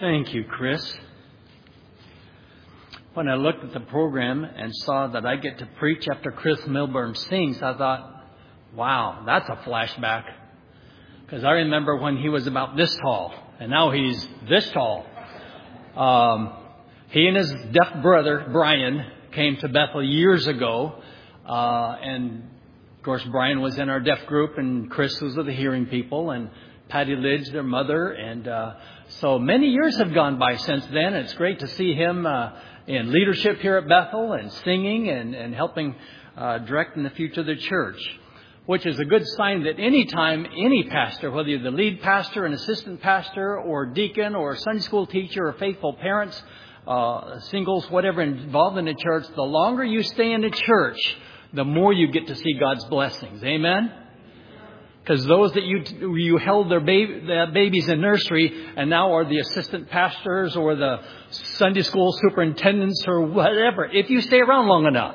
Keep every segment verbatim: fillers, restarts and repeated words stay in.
Thank you, Chris. When I looked at the program and saw that I get to preach after Chris Milburn sings, I thought, wow, that's a flashback. Because I remember when he was about this tall, and now he's this tall. Um, he and his deaf brother, Brian, came to Bethel years ago. Uh, and, of course, Brian was in our deaf group, and Chris was with the hearing people, and Patty Lidge, their mother. And uh, so many years have gone by since then. It's great to see him uh, in leadership here at Bethel and singing and, and helping uh, direct in the future of the church, which is a good sign that any time any pastor, whether you're the lead pastor, an assistant pastor, or deacon, or Sunday school teacher, or faithful parents, uh, singles, whatever, involved in the church, the longer you stay in the church, the more you get to see God's blessings. Amen? Because those that you you held their, baby, their babies in nursery and now are the assistant pastors or the Sunday school superintendents or whatever, if you stay around long enough.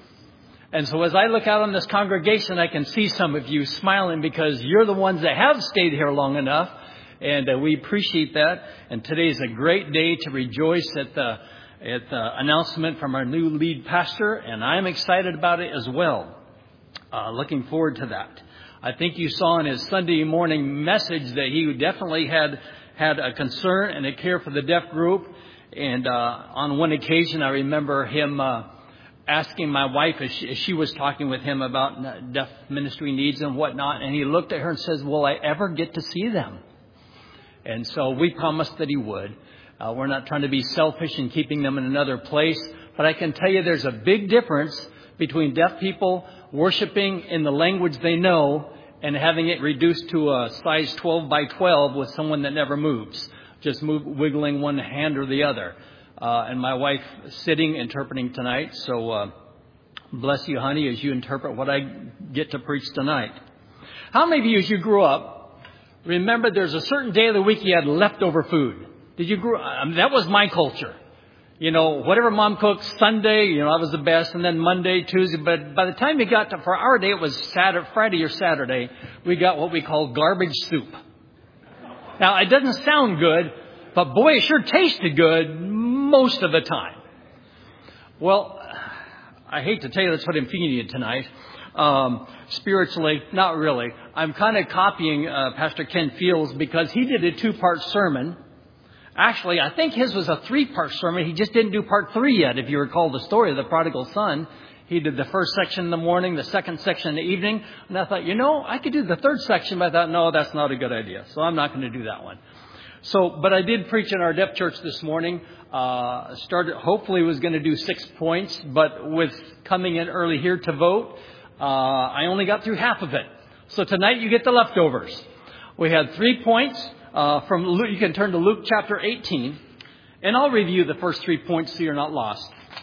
And so as I look out on this congregation, I can see some of you smiling because you're the ones that have stayed here long enough. And uh, we appreciate that. And today is a great day to rejoice at the, at the announcement from our new lead pastor. And I'm excited about it as well. Uh, looking forward to that. I think you saw in his Sunday morning message that he definitely had had a concern and a care for the deaf group. And uh, on one occasion, I remember him uh, asking my wife as she, as she was talking with him about deaf ministry needs and whatnot. And he looked at her and says, will I ever get to see them? And so we promised that he would. Uh, we're not trying to be selfish in keeping them in another place. But I can tell you there's a big difference between deaf people worshiping in the language they know and having it reduced to a size twelve by twelve with someone that never moves, just move, wiggling one hand or the other. Uh, and my wife sitting, interpreting tonight. So uh, bless you, honey, as you interpret what I get to preach tonight. How many of you, as you grew up, remember there's a certain day of the week you had leftover food? Did you grow? I mean, that was my culture. You know, whatever mom cooked Sunday, you know, that was the best. And then Monday, Tuesday. But by the time we got to, for our day, it was Saturday, Friday or Saturday, we got what we call garbage soup. Now, it doesn't sound good, but boy, it sure tasted good most of the time. Well, I hate to tell you that's what I'm feeding you tonight. Um, spiritually, not really. I'm kind of copying uh, Pastor Ken Fields because he did a two-part sermon. Actually, I think his was a three-part sermon. He just didn't do part three yet, if you recall the story of the prodigal son. He did the first section in the morning, the second section in the evening. And I thought, you know, I could do the third section, but I thought, no, that's not a good idea. So I'm not going to do that one. So, but I did preach in our deaf church this morning. Uh, started, hopefully was going to do six points, but with coming in early here to vote, uh, I only got through half of it. So tonight you get the leftovers. We had three points. Uh, from Luke, you can turn to Luke chapter eighteen, and I'll review the first three points so you're not lost.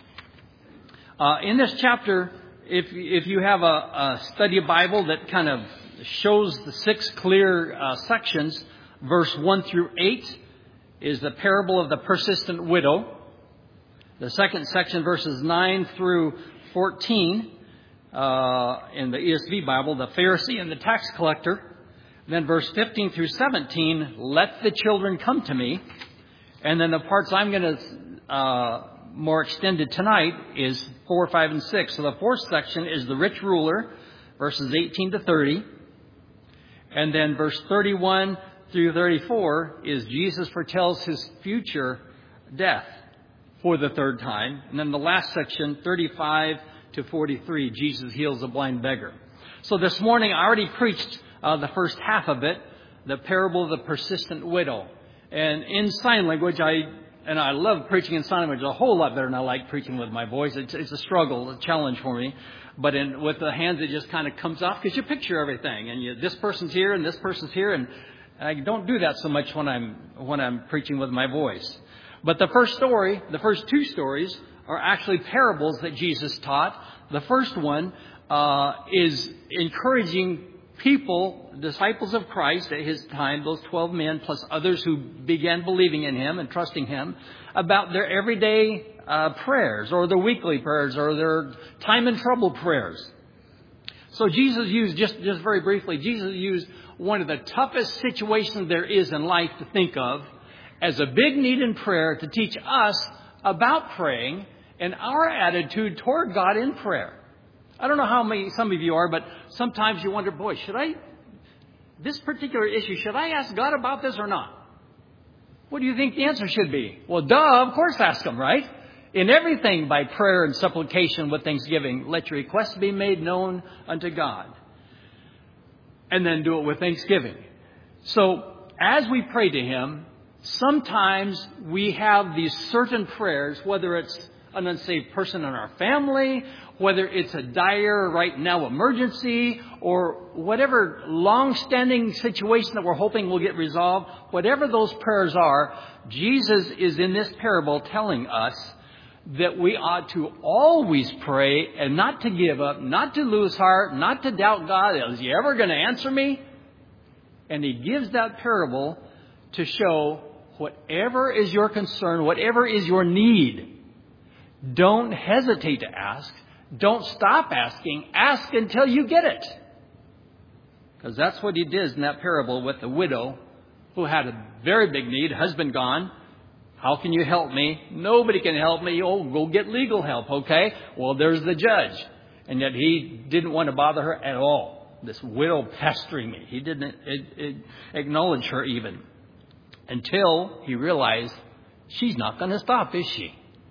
Uh, in this chapter, if if you have a, a study Bible that kind of shows the six clear uh, sections, verse one through eight is the parable of the persistent widow. The second section, verses nine through fourteen, uh, in the E S V Bible, the Pharisee and the tax collector. Then verse fifteen through seventeen, let the children come to me. And then the parts I'm going to uh, more extended tonight is four, five, and six. So the fourth section is the rich ruler, verses eighteen to thirty. And then verse thirty-one through thirty-four is Jesus foretells his future death for the third time. And then the last section, thirty-five to forty-three, Jesus heals a blind beggar. So this morning I already preached Uh, the first half of it, the parable of the persistent widow. And in sign language, I and I love preaching in sign language a whole lot better than I like preaching with my voice. It's, it's a struggle, a challenge for me. But in, with the hands, it just kind of comes off because you picture everything. And you, this person's here and this person's here. And I don't do that so much when I'm when I'm preaching with my voice. But the first story, the first two stories, are actually parables that Jesus taught. The first one uh, is encouraging people, disciples of Christ at his time, those twelve men plus others who began believing in him and trusting him, about their everyday uh, prayers or their weekly prayers or their time and trouble prayers. So Jesus used, just, just very briefly, Jesus used one of the toughest situations there is in life to think of as a big need in prayer to teach us about praying and our attitude toward God in prayer. I don't know how many some of you are, but sometimes you wonder, boy, should I, this particular issue, should I ask God about this or not? What do you think the answer should be? Well, duh, of course ask Him, right? In everything by prayer and supplication with thanksgiving, let your requests be made known unto God. And then do it with thanksgiving. So as we pray to Him, sometimes we have these certain prayers, whether it's an unsaved person in our family, whether it's a dire right now emergency, or whatever long-standing situation that we're hoping will get resolved, whatever those prayers are, Jesus is in this parable telling us that we ought to always pray and not to give up, not to lose heart, not to doubt God. Is He ever going to answer me? And He gives that parable to show whatever is your concern, whatever is your need, don't hesitate to ask. Don't stop asking. Ask until you get it. Because that's what He did in that parable with the widow who had a very big need, husband gone. How can you help me? Nobody can help me. Oh, go get legal help, okay? Well, there's the judge. And yet he didn't want to bother her at all. This widow pestering me. He didn't acknowledge her even. Until he realized she's not going to stop, is she?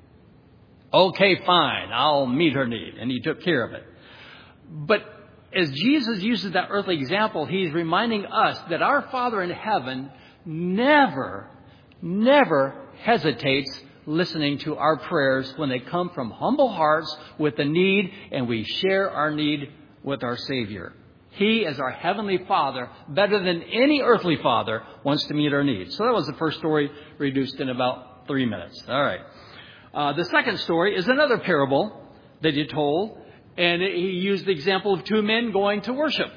Okay, fine. I'll meet her need. And He took care of it. But as Jesus uses that earthly example, He's reminding us that our Father in heaven never, never hesitates listening to our prayers when they come from humble hearts with a need, and we share our need with our Savior. He, as our Heavenly Father, better than any earthly father, wants to meet our needs. So that was the first story, reduced in about three minutes. All right. Uh, the second story is another parable that He told, and He used the example of two men going to worship.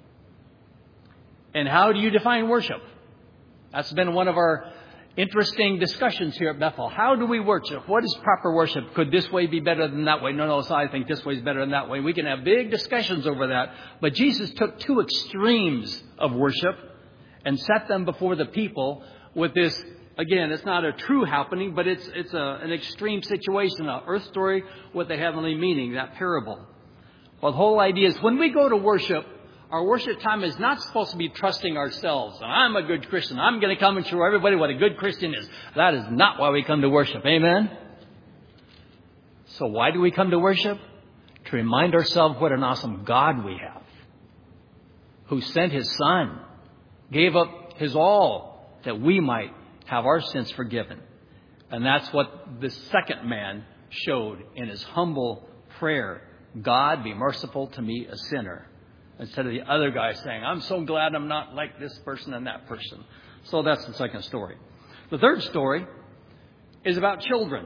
And how do you define worship? That's been one of our interesting discussions here at Bethel. How do we worship? What is proper worship? Could this way be better than that way? No, no, so I think this way is better than that way. We can have big discussions over that. But Jesus took two extremes of worship and set them before the people with this. Again, it's not a true happening, but it's it's a, an extreme situation, an earth story with a heavenly meaning, that parable. Well, the whole idea is when we go to worship, our worship time is not supposed to be trusting ourselves. I'm a good Christian. I'm going to come and show everybody what a good Christian is. That is not why we come to worship. Amen? So why do we come to worship? To remind ourselves what an awesome God we have, who sent His Son, gave up His all that we might have our sins forgiven. And that's what the second man showed in his humble prayer. God, be merciful to me, a sinner. Instead of the other guy saying, I'm so glad I'm not like this person and that person. So that's the second story. The third story is about children.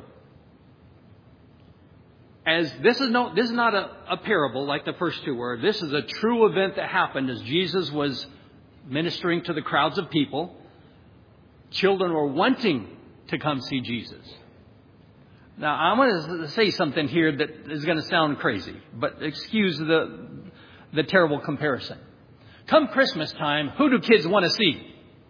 As this is no, this is not a, a parable like the first two were. This is a true event that happened as Jesus was ministering to the crowds of people. Children were wanting to come see Jesus. Now, I'm going to say something here that is going to sound crazy, but excuse the the terrible comparison. Come Christmas time, who do kids want to see?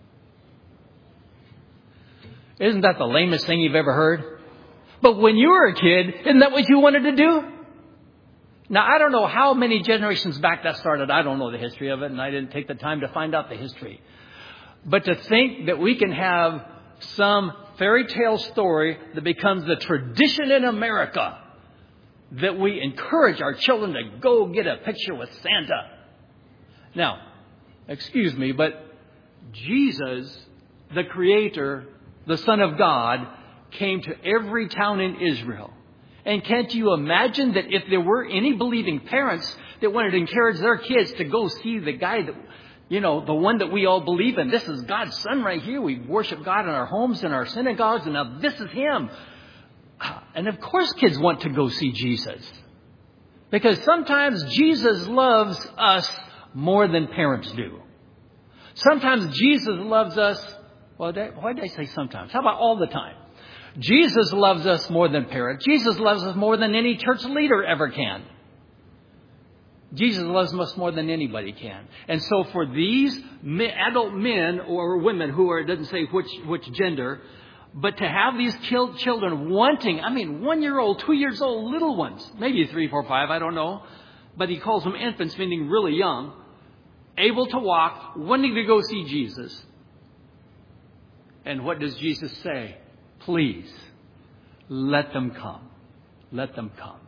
Isn't that the lamest thing you've ever heard? But when you were a kid, isn't that what you wanted to do? Now, I don't know how many generations back that started. I don't know the history of it, and I didn't take the time to find out the history. But to think that we can have some fairy tale story that becomes the tradition in America, that we encourage our children to go get a picture with Santa. Now, excuse me, but Jesus, the Creator, the Son of God, came to every town in Israel. And can't you imagine that if there were any believing parents that wanted to encourage their kids to go see the guy that, you know, the one that we all believe in. This is God's Son right here. We worship God in our homes and our synagogues, and now this is Him. And of course kids want to go see Jesus. Because sometimes Jesus loves us more than parents do. Sometimes Jesus loves us, well, why did I say sometimes? How about all the time? Jesus loves us more than parents. Jesus loves us more than any church leader ever can. Jesus loves us more than anybody can. And so for these adult men or women who are, it doesn't say which, which gender, but to have these children wanting, I mean, one-year-old, two years old, little ones, maybe three, four, five, I don't know. But he calls them infants, meaning really young, able to walk, wanting to go see Jesus. And what does Jesus say? Please, let them come. Let them come.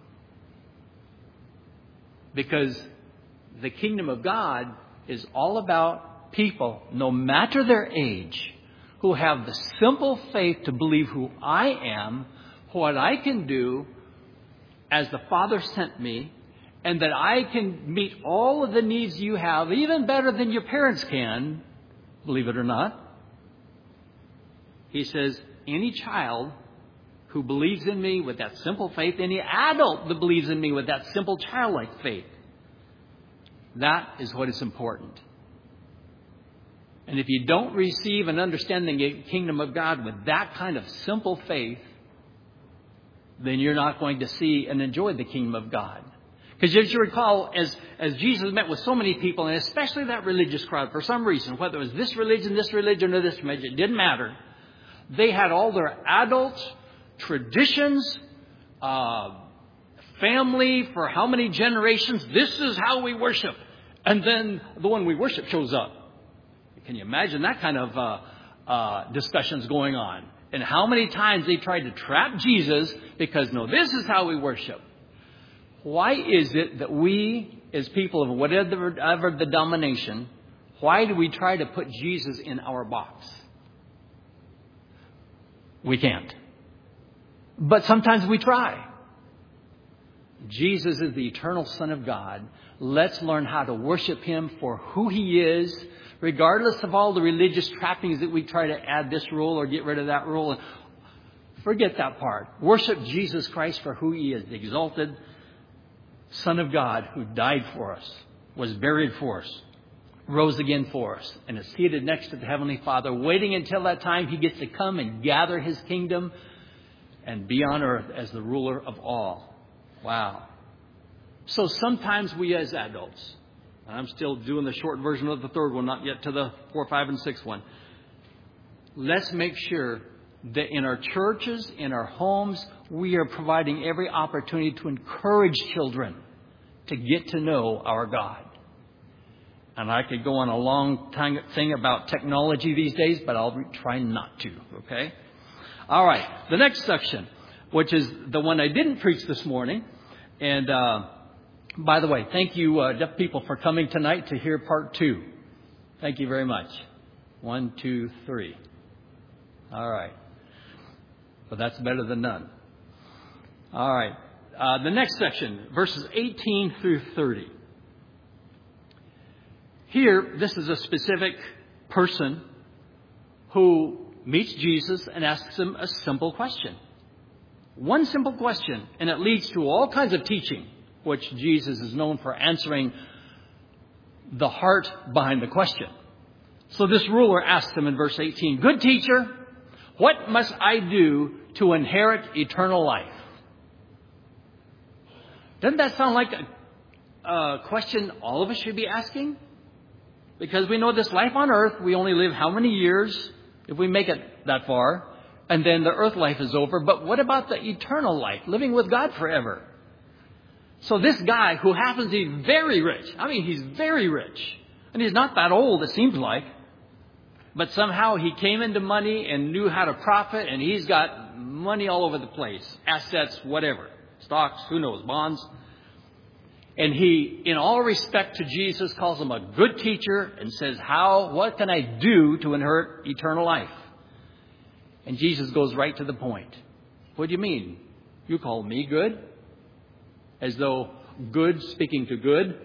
Because the kingdom of God is all about people, no matter their age, who have the simple faith to believe who I am, what I can do as the Father sent me, and that I can meet all of the needs you have, even better than your parents can, believe it or not. He says, any child who believes in me with that simple faith, any adult that believes in me with that simple childlike faith, that is what is important. And if you don't receive and understand the kingdom of God with that kind of simple faith, then you're not going to see and enjoy the kingdom of God. Because as you recall, as, as Jesus met with so many people, and especially that religious crowd, for some reason, whether it was this religion, this religion, or this religion, it didn't matter. They had all their adult traditions, uh, family for how many generations. This is how we worship. And then the one we worship shows up. Can you imagine that kind of uh, uh, discussions going on? And how many times they tried to trap Jesus because, no, this is how we worship. Why is it that we, as people of whatever ever the domination, why do we try to put Jesus in our box? We can't. But sometimes we try. Jesus is the eternal Son of God. Let's learn how to worship Him for who He is, regardless of all the religious trappings that we try to add this rule or get rid of that rule. Forget that part. Worship Jesus Christ for who He is, the exalted Son of God who died for us, was buried for us, rose again for us, and is seated next to the Heavenly Father, waiting until that time He gets to come and gather His kingdom and be on earth as the ruler of all. Wow. So sometimes we as adults, and I'm still doing the short version of the third one, not yet to the four, five, and six one. Let's make sure that in our churches, in our homes, we are providing every opportunity to encourage children to get to know our God. And I could go on a long time thing about technology these days, but I'll try not to, okay? All right, the next section, which is the one I didn't preach this morning. And uh, by the way, thank you, uh, deaf people, for coming tonight to hear part two. Thank you very much. One, two, three. All right. But that's better than none. All right. Uh, the next section, verses eighteen through thirty. Here, this is a specific person who meets Jesus and asks him a simple question. One simple question, and it leads to all kinds of teaching, which Jesus is known for answering the heart behind the question. So this ruler asks him in verse eighteen, "Good teacher, what must I do to inherit eternal life?" Doesn't that sound like a, a question all of us should be asking? Because we know this life on earth, we only live how many years, if we make it that far, and then the earth life is over. But what about the eternal life, living with God forever? So this guy who happens to be very rich, I mean, he's very rich, and he's not that old, it seems like, but somehow he came into money and knew how to profit, and he's got money all over the place, assets, whatever, stocks, who knows, bonds. And he, in all respect to Jesus, calls him a good teacher and says, "How, what can I do to inherit eternal life?" And Jesus goes right to the point. "What do you mean? You call me good?" As though good speaking to good.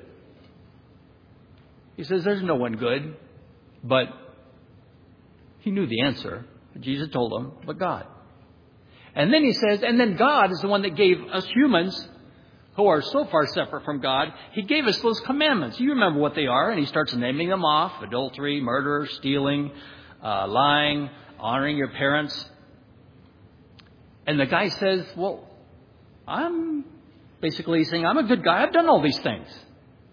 He says, "There's no one good." But he knew the answer. Jesus told him, but God. And then he says, and then God is the one that gave us humans, who are so far separate from God, He gave us those commandments. You remember what they are, and He starts naming them off: adultery, murder, stealing, uh, lying, honoring your parents. And the guy says, well, I'm basically saying, I'm a good guy. I've done all these things.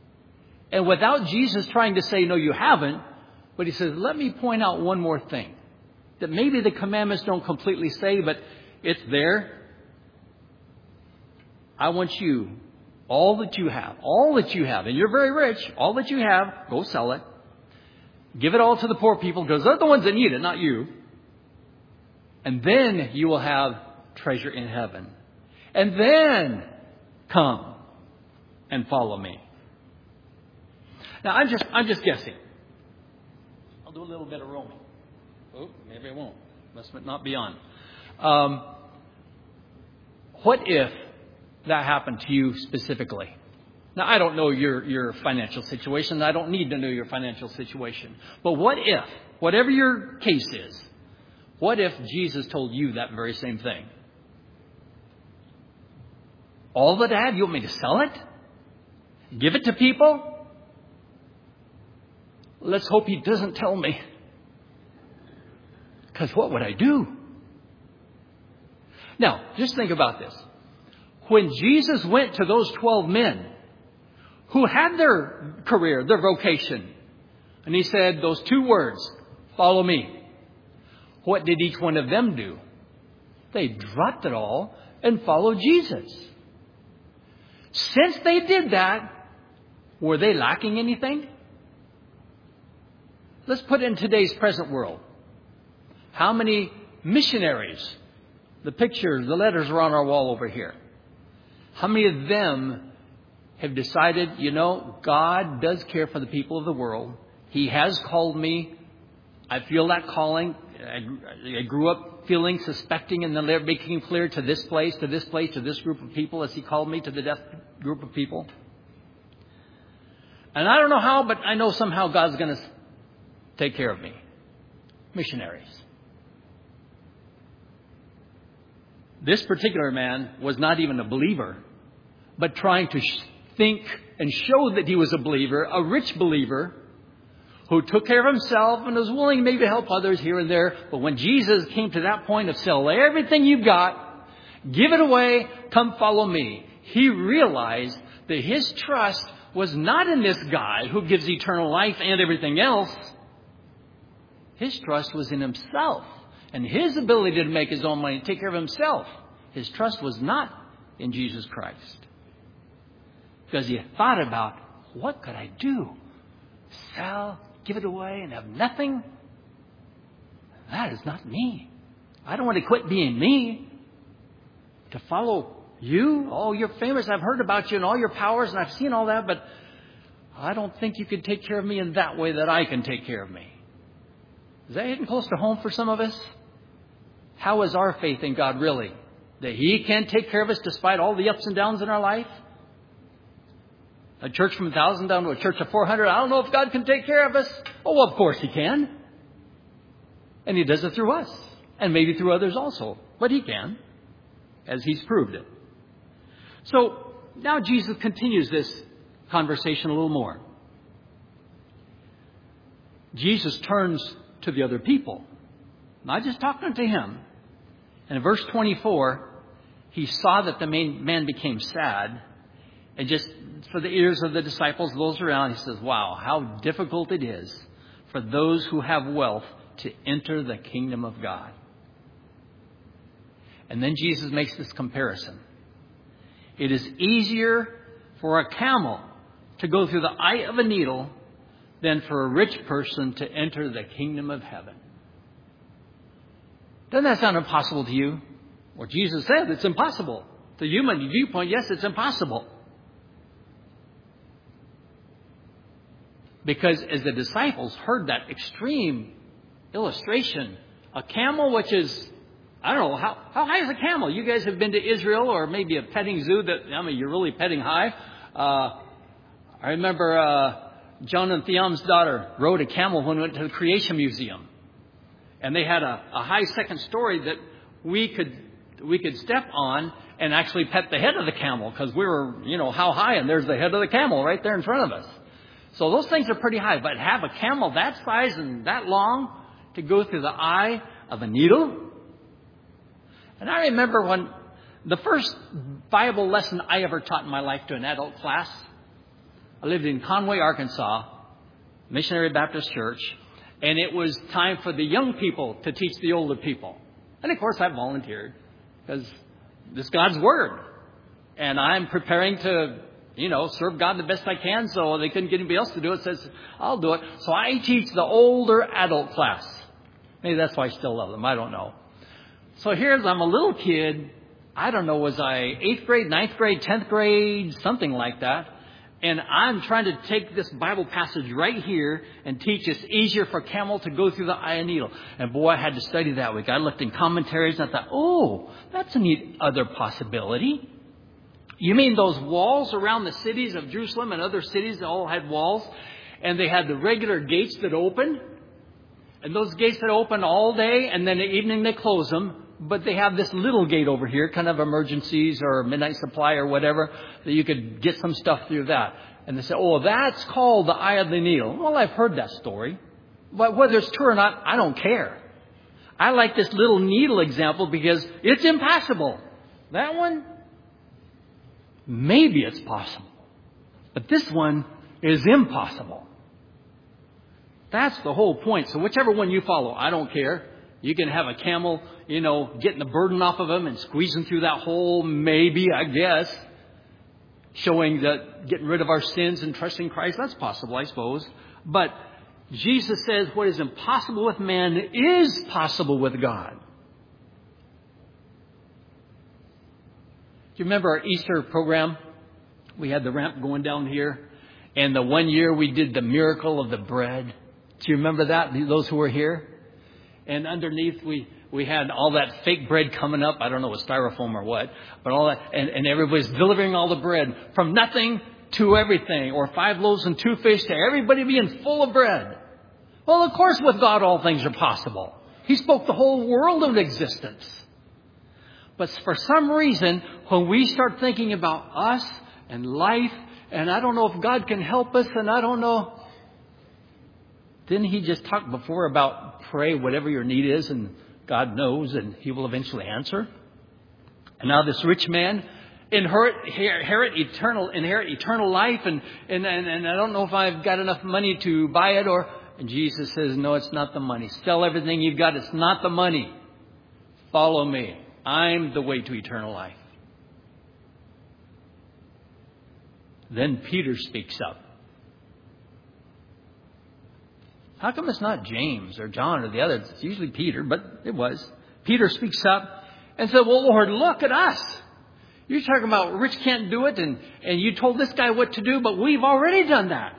And without Jesus trying to say, no, you haven't, but he says, let me point out one more thing that maybe the commandments don't completely say, but it's there. I want you, all that you have, all that you have, and you're very rich, all that you have, go sell it. Give it all to the poor people because they're the ones that need it, not you. And then you will have treasure in heaven. And then come and follow me. Now, I'm just, I'm just guessing. I'll do a little bit of roaming. Oh, maybe I won't. Must not be on. Um, what if that happened to you specifically? Now, I don't know your, your financial situation. I don't need to know your financial situation. But what if, whatever your case is, what if Jesus told you that very same thing? All that I have, you want me to sell it? Give it to people? Let's hope he doesn't tell me. Because what would I do? Now, just think about this. When Jesus went to those twelve men who had their career, their vocation, and he said those two words, follow me. What did each one of them do? They dropped it all and followed Jesus. Since they did that, were they lacking anything? Let's put it in today's present world. How many missionaries, the pictures, the letters are on our wall over here. How many of them have decided, you know, God does care for the people of the world. He has called me. I feel that calling. I, I grew up feeling, suspecting, and then making clear to this place, to this place, to this group of people as he called me to the deaf group of people. And I don't know how, but I know somehow God's going to take care of me. Missionaries. This particular man was not even a believer, but trying to think and show that he was a believer, a rich believer, who took care of himself and was willing maybe to help others here and there. But when Jesus came to that point of sell everything you've got, give it away, come follow me, he realized that his trust was not in this guy who gives eternal life and everything else. His trust was in himself and his ability to make his own money, take care of himself. His trust was not in Jesus Christ. Because he thought about, what could I do? Sell, give it away, and have nothing? That is not me. I don't want to quit being me to follow you. Oh, you're famous. I've heard about you and all your powers, and I've seen all that, but I don't think you can take care of me in that way that I can take care of me. Is that hitting close to home for some of us? How is our faith in God really? That he can take care of us despite all the ups and downs in our life? A church from a thousand down to a church of four hundred. I don't know if God can take care of us. Oh, well, of course he can. And he does it through us. And maybe through others also. But he can. As he's proved it. So now Jesus continues this conversation a little more. Jesus turns to the other people. Not just talking to him. And in verse twenty-four, he saw that the man became sad. And just for the ears of the disciples, those around, he says, wow, how difficult it is for those who have wealth to enter the kingdom of God. And then Jesus makes this comparison. It is easier for a camel to go through the eye of a needle than for a rich person to enter the kingdom of heaven. Doesn't that sound impossible to you? Well, Jesus said it's impossible. To human viewpoint, yes, it's impossible. Because as the disciples heard that extreme illustration, a camel, which is, I don't know, how, how high is a camel? You guys have been to Israel or maybe a petting zoo that, I mean, you're really petting high. Uh, I remember uh, John and Theon's daughter rode a camel when we went to the Creation Museum. And they had a, a high second story that we could we could step on and actually pet the head of the camel because we were, you know, how high? And there's the head of the camel right there in front of us. So those things are pretty high. But have a camel that size and that long to go through the eye of a needle? And I remember when the first Bible lesson I ever taught in my life to an adult class I lived in Conway, Arkansas, Missionary Baptist Church, and it was time for the young people to teach the older people. And of course I volunteered because this is God's Word. And I'm preparing to, you know, serve God the best I can, so they couldn't get anybody else to do it. Says, I'll do it. So I teach the older adult class. Maybe that's why I still love them. I don't know. So here's, I'm a little kid. I don't know, was I eighth grade, ninth grade, tenth grade, something like that. And I'm trying to take this Bible passage right here and teach it's easier for a camel to go through the eye of a needle. And boy, I had to study that week. I looked in commentaries and I thought, oh, that's a neat other possibility. You mean those walls around the cities of Jerusalem and other cities that all had walls? And they had the regular gates that opened. And those gates that open all day, and then in the evening they close them. But they have this little gate over here, kind of emergencies or midnight supply or whatever, that you could get some stuff through that. And they say, oh, that's called the eye of the needle. Well, I've heard that story. But whether it's true or not, I don't care. I like this little needle example because it's impassable. That one, maybe it's possible. But this one is impossible. That's the whole point. So whichever one you follow, I don't care. You can have a camel, you know, getting the burden off of them and squeezing through that hole, maybe, I guess. Showing that getting rid of our sins and trusting Christ, that's possible, I suppose. But Jesus says what is impossible with man is possible with God. Do you remember our Easter program? We had the ramp going down here. And the one year we did the miracle of the bread. Do you remember that, those who were here? And underneath we, we had all that fake bread coming up. I don't know, it was styrofoam or what. But all that, and, and everybody's delivering all the bread from nothing to everything. Or five loaves and two fish to everybody being full of bread. Well, of course, with God all things are possible. He spoke the whole world into existence. But for some reason, when we start thinking about us and life, and I don't know if God can help us, and I don't know. Didn't he just talk before about pray whatever your need is and God knows and he will eventually answer? And now this rich man inherit, inherit eternal inherit eternal life and, and, and, and I don't know if I've got enough money to buy it or and Jesus says, no, it's not the money. Sell everything you've got. It's not the money. Follow me. I'm the way to eternal life. Then Peter speaks up. How come it's not James or John or the others? It's usually Peter, but it was. Peter speaks up and said, well, Lord, look at us. You're talking about rich can't do it, and, and you told this guy what to do, but we've already done that.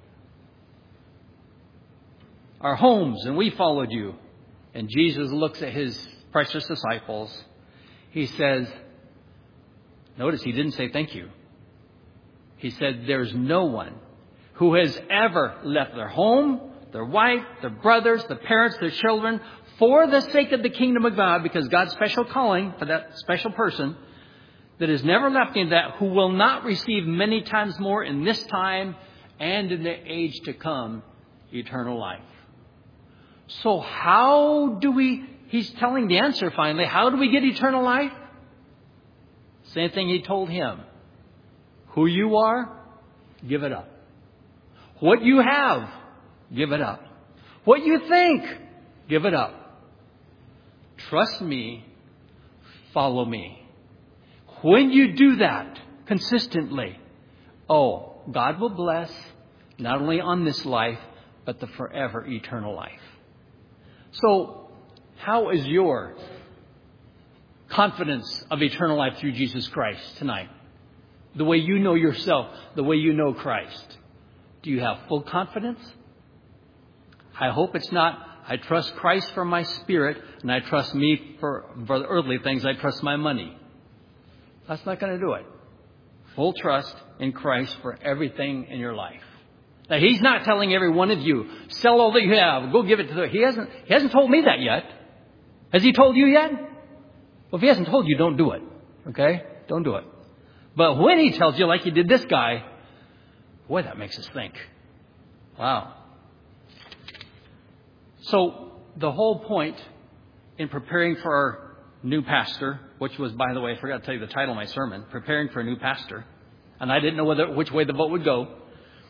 Our homes, and we followed you. And Jesus looks at his precious disciples. He says, notice he didn't say thank you. He said, there's no one who has ever left their home, their wife, their brothers, their parents, their children, for the sake of the kingdom of God, because God's special calling for that special person, that has never left him that, who will not receive many times more in this time and in the age to come, eternal life. So how do we, he's telling the answer finally, how do we get eternal life? Same thing he told him. Who you are, give it up. What you have, give it up. What you think, give it up. Trust me, follow me. When you do that consistently, oh, God will bless not only on this life, but the forever eternal life. So, how is your confidence of eternal life through Jesus Christ tonight? The way you know yourself, the way you know Christ. Do you have full confidence? I hope it's not, I trust Christ for my spirit, and I trust me for, for the earthly things, I trust my money. That's not going to do it. Full trust in Christ for everything in your life. Now, he's not telling every one of you, sell all that you have, go give it to the... He hasn't, he hasn't told me that yet. Has he told you yet? Well, if he hasn't told you, don't do it. Okay? Don't do it. But when he tells you, like he did this guy, boy, that makes us think. Wow. So the whole point in preparing for our new pastor, which was, by the way, I forgot to tell you the title of my sermon, Preparing for a New Pastor. And I didn't know whether which way the vote would go.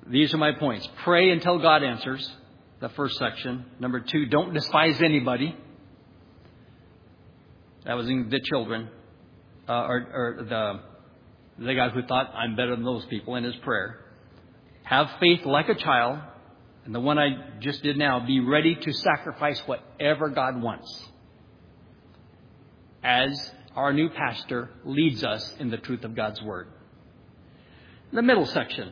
these are my points. Pray until God answers, the first section. Number two, don't despise anybody. That was in the children, uh, or, or the, the guy who thought I'm better than those people in his prayer. Have faith like a child. And the one I just did now, be ready to sacrifice whatever God wants, as our new pastor leads us in the truth of God's Word. The middle section,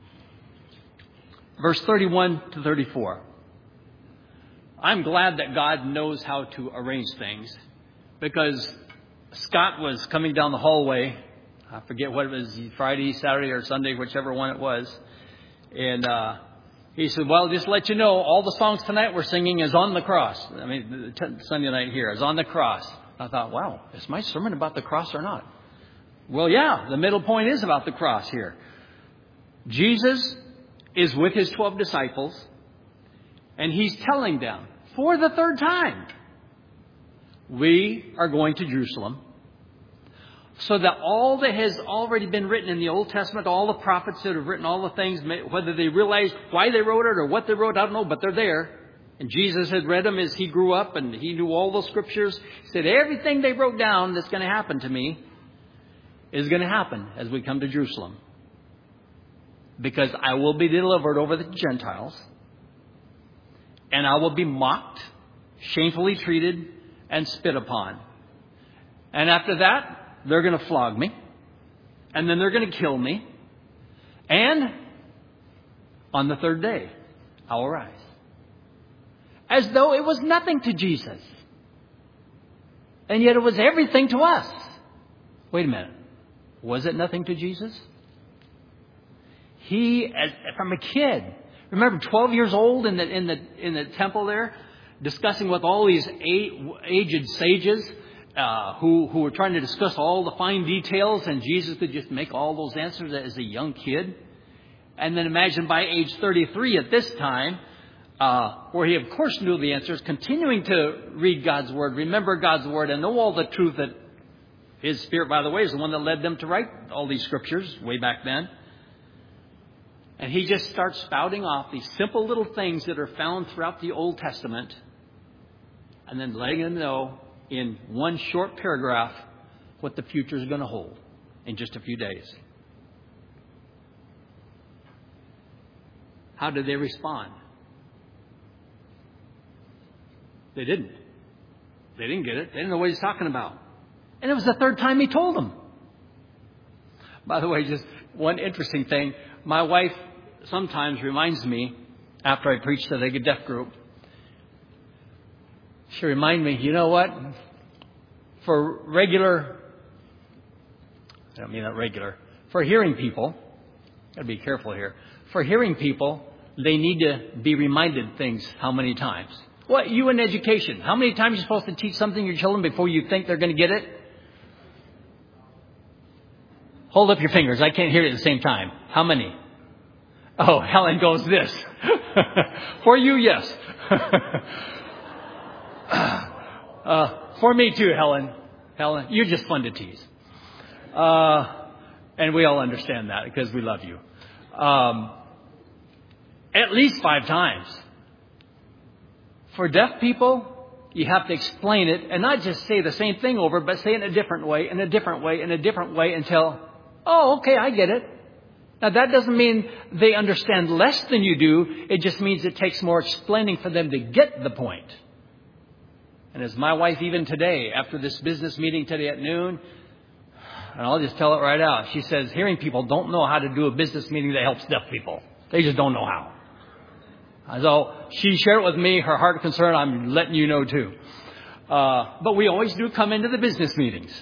verse thirty-one to thirty-four. I'm glad that God knows how to arrange things, because Scott was coming down the hallway. I forget what it was, Friday, Saturday, or Sunday, whichever one it was. And uh, he said, well, just to let you know, all the songs tonight we're singing is on the cross. I mean, the t- Sunday night here is on the cross. I thought, wow, is my sermon about the cross or not? Well, yeah, the middle point is about the cross here. Jesus is with his twelve disciples, and he's telling them for the third time, we are going to Jerusalem, so that all that has already been written in the Old Testament, all the prophets that have written all the things, whether they realized why they wrote it or what they wrote, I don't know, but they're there. And Jesus had read them as he grew up, and he knew all the scriptures. He said, everything they wrote down that's going to happen to me is going to happen as we come to Jerusalem. Because I will be delivered over the Gentiles, and I will be mocked, shamefully treated, and spit upon. And after that, they're going to flog me, and then they're going to kill me, and on the third day, I'll rise. As though it was nothing to Jesus. And yet it was everything to us. Wait a minute. Was it nothing to Jesus? He, as, from a kid, remember twelve years old in the, in the, in the temple there, discussing with all these aged sages, Uh, who, who were trying to discuss all the fine details, and Jesus could just make all those answers as a young kid. And then imagine by age thirty-three at this time, uh, where he of course knew the answers, continuing to read God's Word, remember God's Word, and know all the truth that his Spirit, by the way, is the one that led them to write all these scriptures way back then. And he just starts spouting off these simple little things that are found throughout the Old Testament, and then letting them know in one short paragraph what the future is going to hold in just a few days. How did they respond? They didn't. They didn't get it. They didn't know what he's talking about. And it was the third time he told them. By the way, just one interesting thing. My wife sometimes reminds me, after I preach to the deaf group, she reminded me, you know what? For regular, I don't mean that regular, for hearing people, got to be careful here. For hearing people, they need to be reminded things how many times. What, you in education, how many times are you supposed to teach something to your children before you think they're going to get it? Hold up your fingers. I can't hear it at the same time. How many? Oh, Helen goes this. For you, yes. uh, for me too, Helen. Helen, you're just fun to tease. Uh, and we all understand that because we love you. Um, at least five times. For deaf people, you have to explain it and not just say the same thing over, but say it in a different way, in a different way, in a different way until, oh, okay, I get it. Now, that doesn't mean they understand less than you do. It just means it takes more explaining for them to get the point. And as my wife, even today, after this business meeting today at noon, and I'll just tell it right out, she says, hearing people don't know how to do a business meeting that helps deaf people. They just don't know how. So she shared it with me, her heart concern, I'm letting you know too. Uh, but we always do come into the business meetings.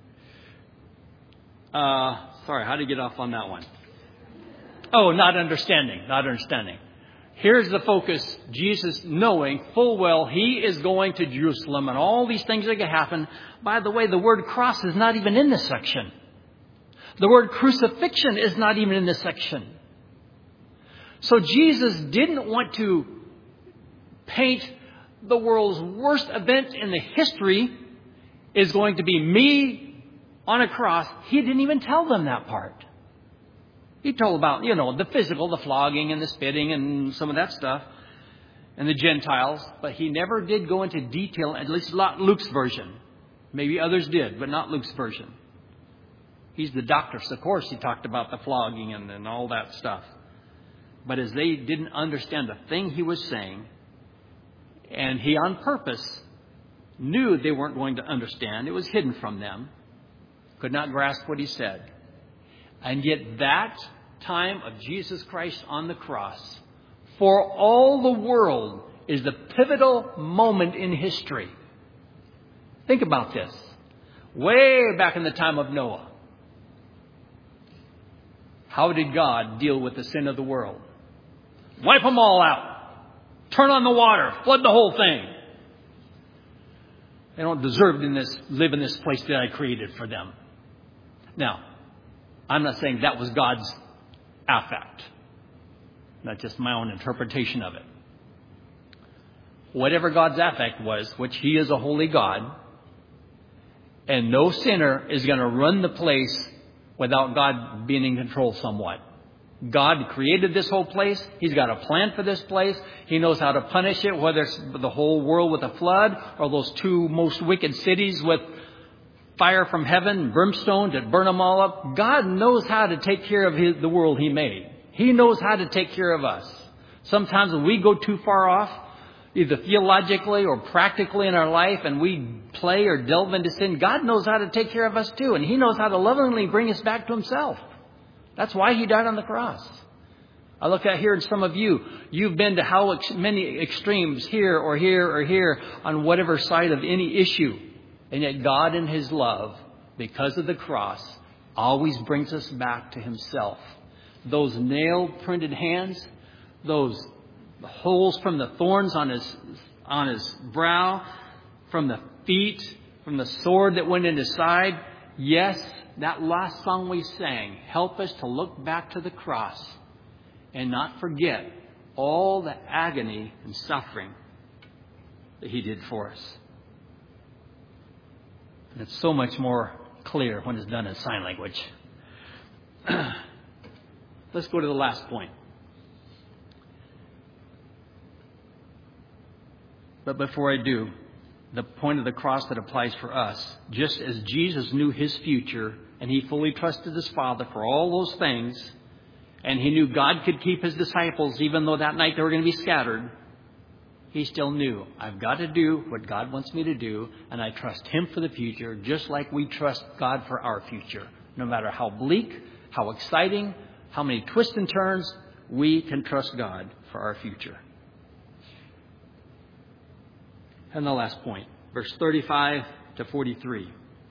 Uh, sorry, how did I get off on that one? Oh, not understanding, not understanding. Here's the focus. Jesus, knowing full well he is going to Jerusalem and all these things are going to happen. By the way, the word cross is not even in this section. The word crucifixion is not even in this section. So Jesus didn't want to paint the world's worst event in the history is going to be me on a cross. He didn't even tell them that part. He told about, you know, the physical, the flogging and the spitting and some of that stuff, and the Gentiles. But he never did go into detail, at least not Luke's version. Maybe others did, but not Luke's version. He's the doctor, so of course he talked about the flogging and, and all that stuff. But as they didn't understand the thing he was saying, and he on purpose knew they weren't going to understand, it was hidden from them, could not grasp what he said. And yet that time of Jesus Christ on the cross, for all the world, is the pivotal moment in history. Think about this. Way back in the time of Noah, how did God deal with the sin of the world? Wipe them all out. Turn on the water. Flood the whole thing. They don't deserve in this, live in this place that I created for them. Now, I'm not saying that was God's affect. That's just my own interpretation of it. Whatever God's affect was, which He is a holy God, and no sinner is going to run the place without God being in control somewhat. God created this whole place. He's got a plan for this place. He knows how to punish it, whether it's the whole world with a flood or those two most wicked cities with fire from heaven, brimstone to burn them all up. God knows how to take care of his, the world He made. He knows how to take care of us. Sometimes when we go too far off, either theologically or practically in our life, and we play or delve into sin, God knows how to take care of us too. And He knows how to lovingly bring us back to Himself. That's why He died on the cross. I look at here in some of you, you've been to how ex- many extremes here or here or here on whatever side of any issue. And yet God in His love, because of the cross, always brings us back to Himself. Those nail-printed hands, those holes from the thorns on his on his brow, from the feet, from the sword that went in his side. Yes, that last song we sang, help us to look back to the cross and not forget all the agony and suffering that He did for us. And it's so much more clear when it's done in sign language. Let's go to the last point. But before I do, the point of the cross that applies for us, just as Jesus knew His future and He fully trusted His Father for all those things, and He knew God could keep His disciples even though that night they were going to be scattered, He still knew, I've got to do what God wants me to do, and I trust Him for the future just like we trust God for our future. No matter how bleak, how exciting, how many twists and turns, we can trust God for our future. And the last point, verse thirty-five to forty-three.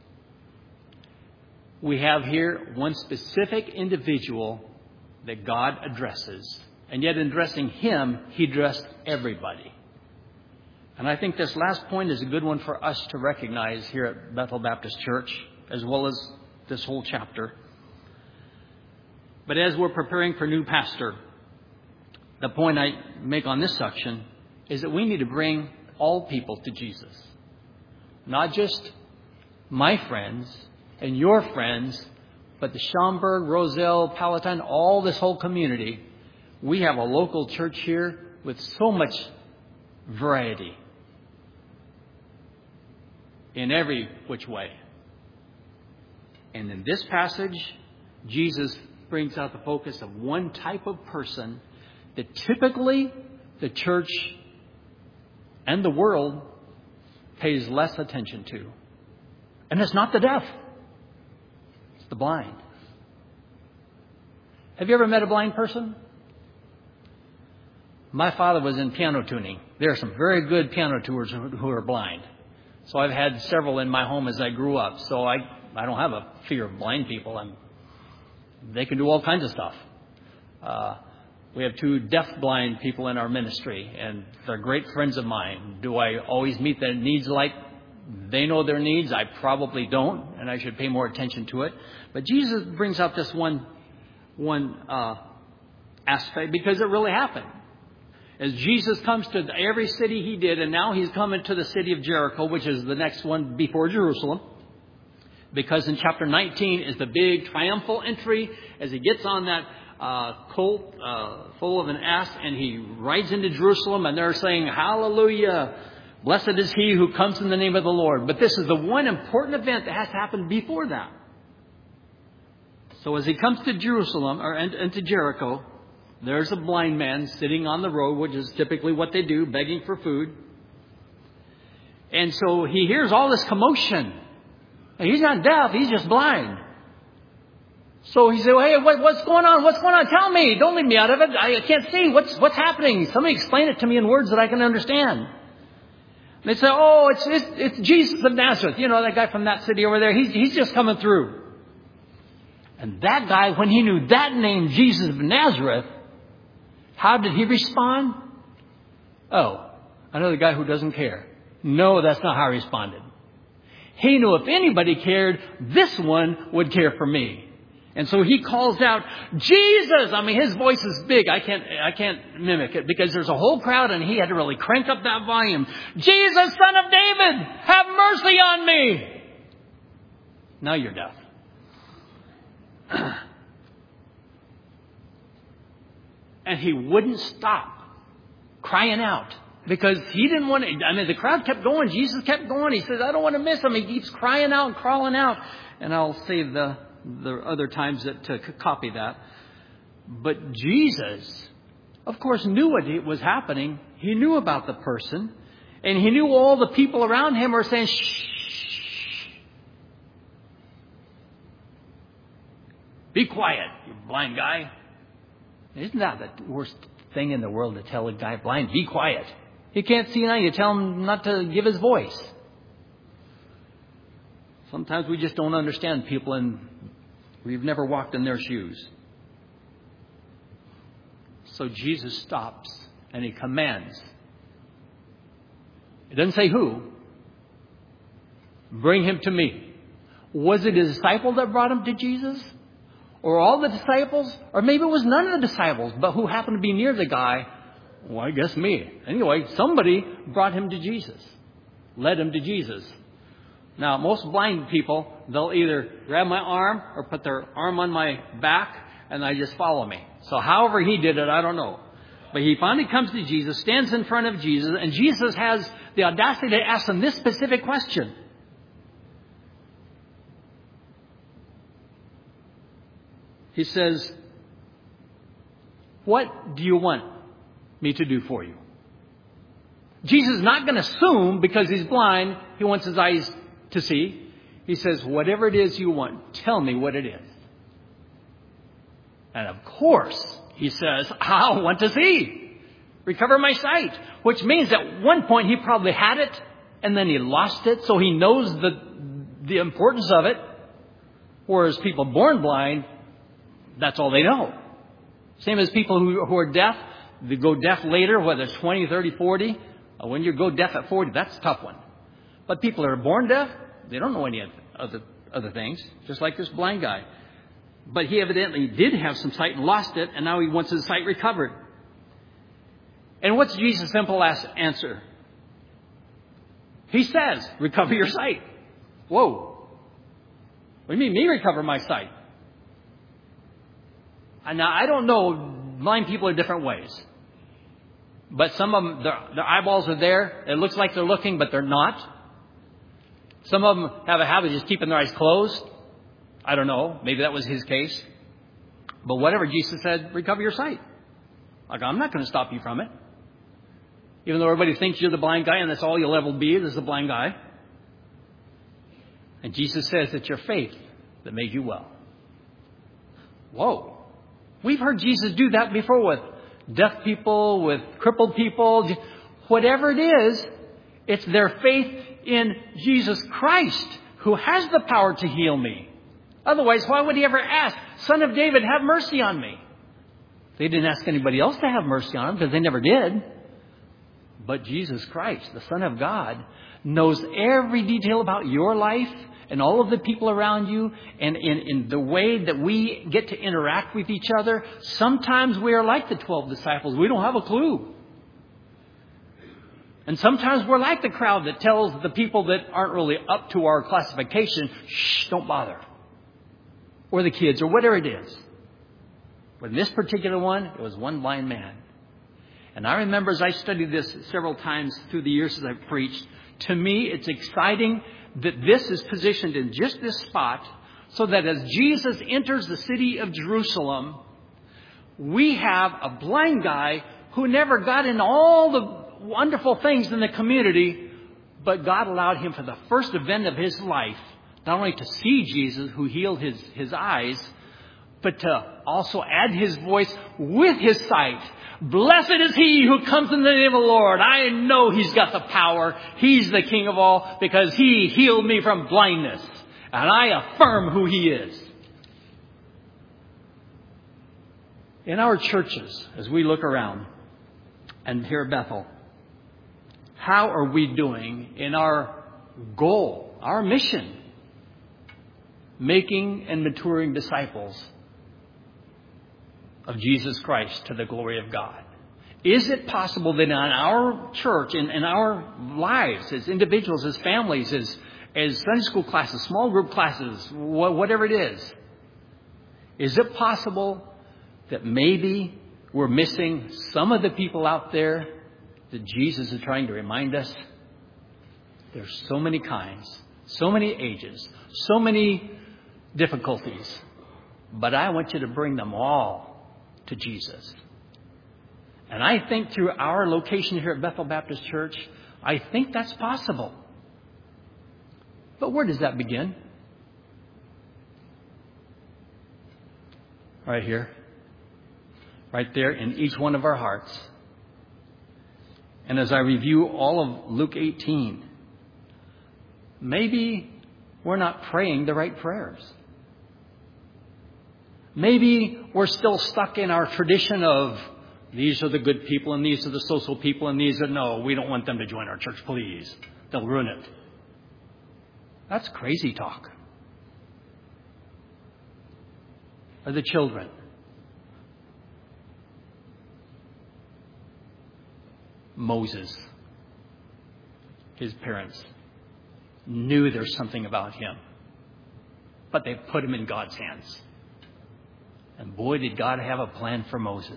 We have here one specific individual that God addresses. And yet in addressing Him, He addressed everybody. And I think this last point is a good one for us to recognize here at Bethel Baptist Church, as well as this whole chapter. But as we're preparing for new pastor, the point I make on this section is that we need to bring all people to Jesus. Not just my friends and your friends, but the Schaumburg, Roselle, Palatine, all this whole community. We have a local church here with so much variety in every which way. And in this passage, Jesus brings out the focus of one type of person that typically the church and the world pays less attention to. And it's not the deaf. It's the blind. Have you ever met a blind person? My father was in piano tuning. There are some very good piano tuners who are blind. So I've had several in my home as I grew up. So I, I don't have a fear of blind people. I'm, they can do all kinds of stuff. Uh, We have two deaf-blind people in our ministry, and they're great friends of mine. Do I always meet their needs like they know their needs? I probably don't, and I should pay more attention to it. But Jesus brings out this one, one uh, aspect because it really happened. As Jesus comes to every city He did, and now He's coming to the city of Jericho, which is the next one before Jerusalem. Because in chapter nineteen is the big triumphal entry as He gets on that uh, colt uh, full of an ass, and he rides into Jerusalem, and they're saying, "Hallelujah! Blessed is he who comes in the name of the Lord." But this is the one important event that has to happen before that. So as he comes to Jerusalem, or into Jericho, there's a blind man sitting on the road, which is typically what they do, begging for food. And so he hears all this commotion. And he's not deaf, he's just blind. So he said, "Hey, what, what's going on? What's going on? Tell me. Don't leave me out of it. I can't see. What's what's happening? Somebody explain it to me in words that I can understand." And they say, "Oh, it's, it's it's Jesus of Nazareth. You know, that guy from that city over there. He's he's just coming through." And that guy, when he knew that name, Jesus of Nazareth, how did he respond? "Oh, another guy who doesn't care." No, that's not how he responded. He knew if anybody cared, this one would care for me. And so he calls out, "Jesus!" I mean, his voice is big. I can't, I can't mimic it because there's a whole crowd and he had to really crank up that volume. "Jesus, Son of David, have mercy on me." Now you're deaf. And he wouldn't stop crying out because he didn't want to. I mean, the crowd kept going. Jesus kept going. He says, "I don't want to miss him." He keeps crying out and crawling out. And I'll save the, the other times that, to copy that. But Jesus, of course, knew what was happening. He knew about the person. And he knew all the people around him were saying, "Shh. Be quiet, you blind guy." Isn't that the worst thing in the world to tell a guy blind, "Be quiet"? He can't see now. You tell him not to give his voice. Sometimes we just don't understand people and we've never walked in their shoes. So Jesus stops and he commands. It doesn't say who. "Bring him to me." Was it his disciple that brought him to Jesus? Or all the disciples? Or maybe it was none of the disciples, but who happened to be near the guy? Well, I guess me. Anyway, somebody brought him to Jesus. Led him to Jesus. Now, most blind people, they'll either grab my arm or put their arm on my back and they just follow me. So however he did it, I don't know. But he finally comes to Jesus, stands in front of Jesus, and Jesus has the audacity to ask him this specific question. He says, "What do you want me to do for you?" Jesus is not going to assume because he's blind, he wants his eyes to see. He says, "Whatever it is you want, tell me what it is." And of course, he says, "I want to see. Recover my sight." Which means at one point he probably had it and then he lost it. So he knows the, the importance of it. Whereas people born blind, that's all they know. Same as people who, who are deaf. They go deaf later, whether it's twenty, thirty, forty. When you go deaf at forty, that's a tough one. But people that are born deaf, they don't know any other, other things. Just like this blind guy. But he evidently did have some sight and lost it. And now he wants his sight recovered. And what's Jesus' simple answer? He says, "Recover your sight." Whoa. What do you mean, me recover my sight? Now, I don't know, blind people are different ways. But some of them, their, their eyeballs are there. It looks like they're looking, but they're not. Some of them have a habit of just keeping their eyes closed. I don't know. Maybe that was his case. But whatever, Jesus said, "Recover your sight." Like, I'm not going to stop you from it. Even though everybody thinks you're the blind guy and that's all you'll ever be is the blind guy. And Jesus says it's your faith that made you well. Whoa. We've heard Jesus do that before with deaf people, with crippled people. Whatever it is, it's their faith in Jesus Christ who has the power to heal me. Otherwise, why would he ever ask, "Son of David, have mercy on me"? They didn't ask anybody else to have mercy on him because they never did. But Jesus Christ, the Son of God, knows every detail about your life and all of the people around you, and in, in the way that we get to interact with each other. Sometimes we are like the twelve disciples. We don't have a clue. And sometimes we're like the crowd that tells the people that aren't really up to our classification, "Shh, don't bother." Or the kids, or whatever it is. With this particular one, it was one blind man. And I remember as I studied this several times through the years as I've preached, to me it's exciting that this is positioned in just this spot so that as Jesus enters the city of Jerusalem, we have a blind guy who never got in all the wonderful things in the community, but God allowed him for the first event of his life, not only to see Jesus who healed his, his eyes, but to also add his voice with his sight. Blessed is he who comes in the name of the Lord. I know he's got the power. He's the King of all because he healed me from blindness. And I affirm who he is. In our churches, as we look around and here at Bethel, how are we doing in our goal, our mission, making and maturing disciples of Jesus Christ to the glory of God? Is it possible that in our church, in, in our lives, as individuals, as families, as, as Sunday school classes, small group classes, wh- whatever it is, is it possible that maybe we're missing some of the people out there that Jesus is trying to remind us? There's so many kinds, so many ages, so many difficulties, but I want you to bring them all to Jesus. And I think through our location here at Bethel Baptist Church, I think that's possible. But where does that begin? Right here. Right there in each one of our hearts. And as I review all of Luke eighteen, maybe we're not praying the right prayers. Maybe we're still stuck in our tradition of these are the good people and these are the social people and these are, no, we don't want them to join our church, please. They'll ruin it. That's crazy talk. Or the children. Moses, his parents, knew there's something about him, but they put him in God's hands. And boy, did God have a plan for Moses,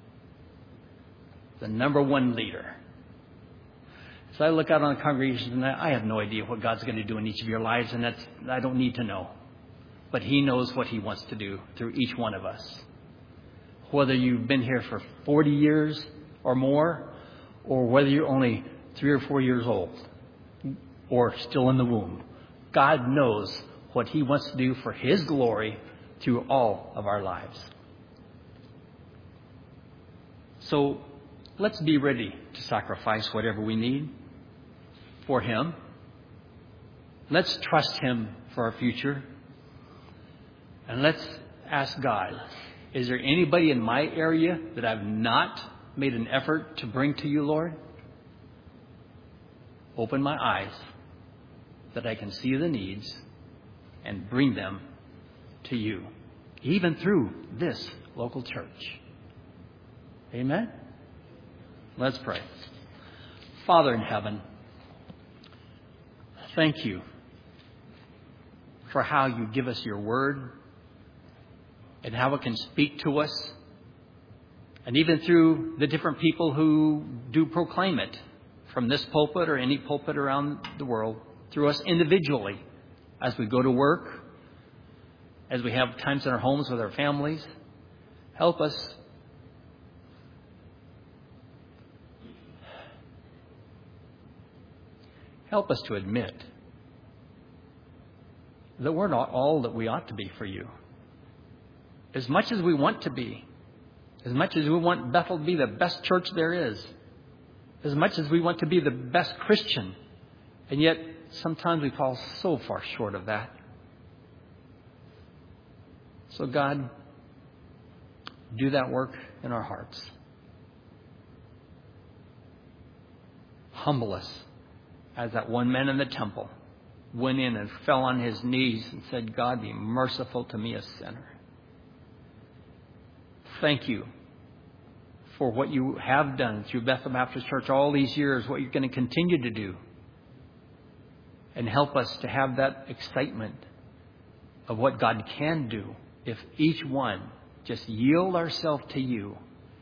the number one leader. So I look out on the congregation and I have no idea what God's going to do in each of your lives, and that's I don't need to know. But He knows what He wants to do through each one of us. Whether you've been here for forty years or more, or whether you're only three or four years old, or still in the womb, God knows what He wants to do for His glory through all of our lives. So let's be ready to sacrifice whatever we need for Him. Let's trust Him for our future. And let's ask God, is there anybody in my area that I've not made an effort to bring to you, Lord? Open my eyes that I can see the needs and bring them to you, even through this local church. Amen? Let's pray. Father in heaven, thank you for how you give us your word and how it can speak to us, and even through the different people who do proclaim it from this pulpit or any pulpit around the world, through us individually as we go to work, as we have times in our homes with our families. Help us help us to admit that we're not all that we ought to be for you. As much as we want to be, as much as we want Bethel to be the best church there is, as much as we want to be the best Christian, and yet sometimes we fall so far short of that. So God, do that work in our hearts. Humble us as that one man in the temple went in and fell on his knees and said, God, be merciful to me, a sinner. Thank you for what you have done through Bethel Baptist Church all these years, what you're going to continue to do. And help us to have that excitement of what God can do if each one just yield ourselves to you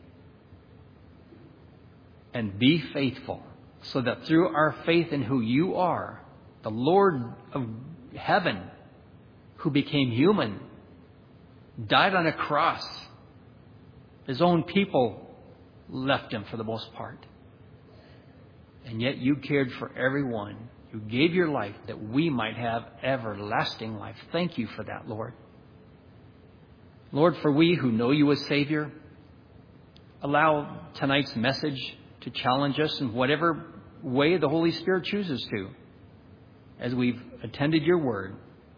and be faithful, so that through our faith in who you are, the Lord of heaven, who became human, died on a cross. His own people left him for the most part. And yet you cared for everyone. You gave your life that we might have everlasting life. Thank you for that, Lord. Lord, for we who know you as Savior, allow tonight's message to challenge us in whatever way the Holy Spirit chooses to, as we've attended your word.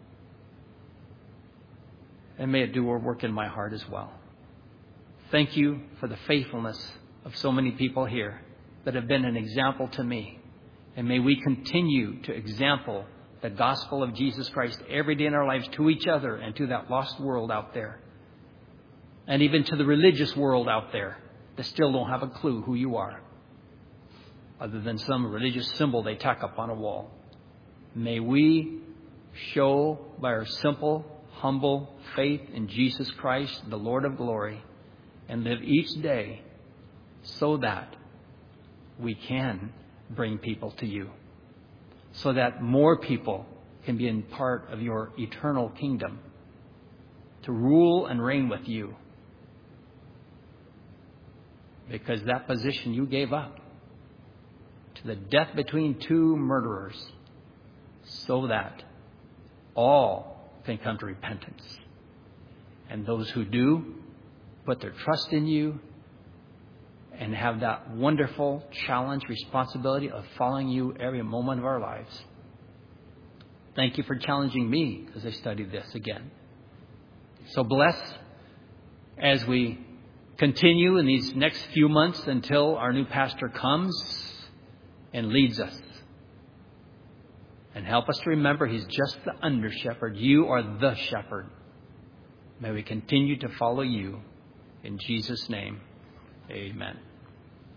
And may it do work in my heart as well. Thank you for the faithfulness of so many people here that have been an example to me. And may we continue to example the gospel of Jesus Christ every day in our lives to each other and to that lost world out there. And even to the religious world out there that still don't have a clue who you are, other than some religious symbol they tack up on a wall. May we show by our simple, humble faith in Jesus Christ, the Lord of glory, and live each day so that we can bring people to you, so that more people can be in part of your eternal kingdom, to rule and reign with you. Because that position you gave up to the death between two murderers, so that all can come to repentance. And those who do put their trust in you and have that wonderful challenge, responsibility of following you every moment of our lives. Thank you for challenging me as I studied this again. So bless as we continue in these next few months until our new pastor comes and leads us. And help us to remember he's just the under shepherd. You are the shepherd. May we continue to follow you. In Jesus' name, amen.